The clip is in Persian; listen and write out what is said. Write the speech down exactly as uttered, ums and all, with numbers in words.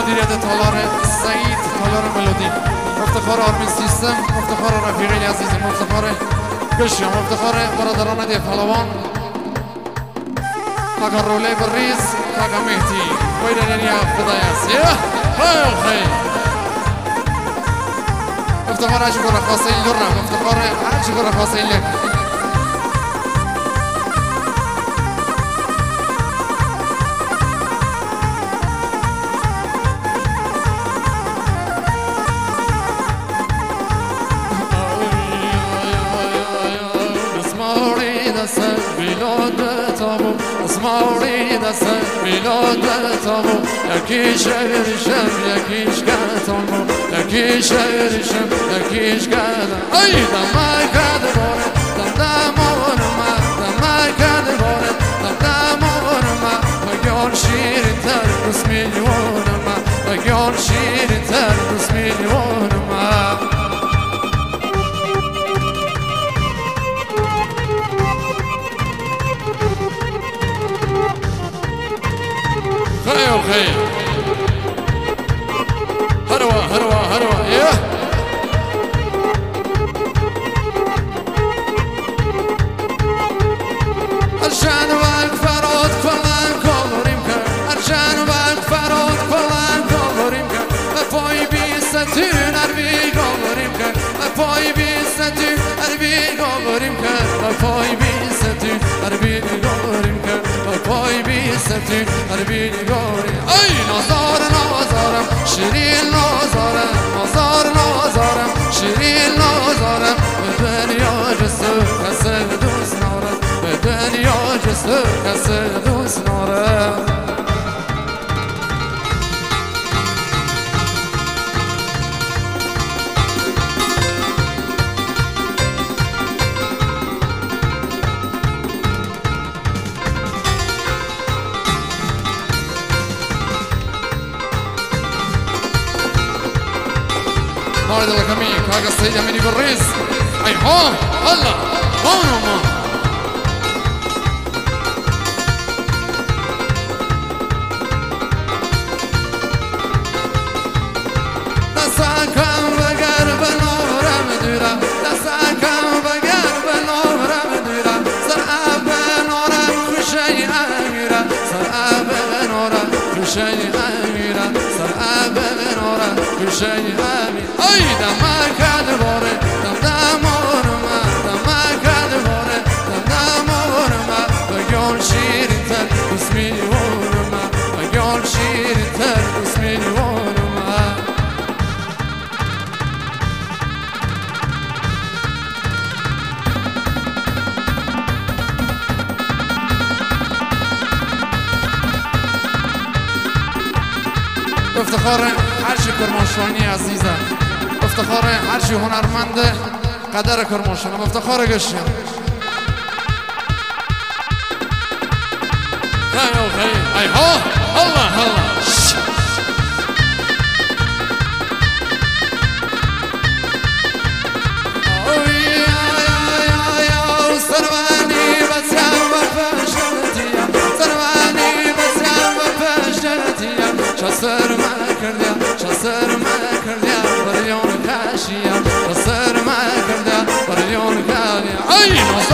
مدیریت تالار سعید تالار ملودی، مفتخار آرمین سیستم، مفتخار رفیقی عزیز، مفتخار گشیا، مفتخار برادران دی پهلوان، کاکا روله بریز، کاکا مهدی ویرانیا خدای است. خیلی خیلی مفتخار هرچی گره خواسته این لور، مفتخار هرچی گره خواسته این لک. اسماوری دست میلاد تامو یکی شهرشم یکیش گتامو یکی شهرشم یکیش گتام ای دم کرده باره دم دمون ما دم کرده باره دم دمون ما بگیان شیرین تر دوست میلیون ما بگیان شیرین تر دوست میلیون ما خير خير هروة هروة هروة ايه ارجان وانك فرود كلان كولوريم كر ارجان وانك فرود كلان كولوريم كر افوي بيستين اربي كولوريم كر افوي بيستين اربي كولوريم كر افوي بيستين اربي كولوريم كر افوي بيستين اربي كولوريم اي نظر نظرم شيرين نظرم نظر نظرم شيرين نظرم بدنيا جسد كسر دوس نارم بدنيا جسد كسر دوس نارم موعد الكمين كاكا السيد أميني بالريز أي هون هلا هون هون دستاكم بقرب نور مديرة دستاكم بقرب نور مديرة سرعب نورم خشي أميرة سرعب نورم خشي أميرة سرعب نورم خشي أميرة أي دم كاد باره دم دمون ما دم كاد باره دم دمون ما بگیان شیرین تر دوست میلیون ما بگیان شیرین تر دوست میلیون ما افتخار هرچی کرمانشاهی عزیزه، افتخار هرچی هنرمند قدر کرمانشاه، افتخار گشتیم خیلی خیلی ای ها الله الله شسر ما کردیا شسر ما کردیا بریون کاشیا شسر ما کردیا بریون کاشیا ای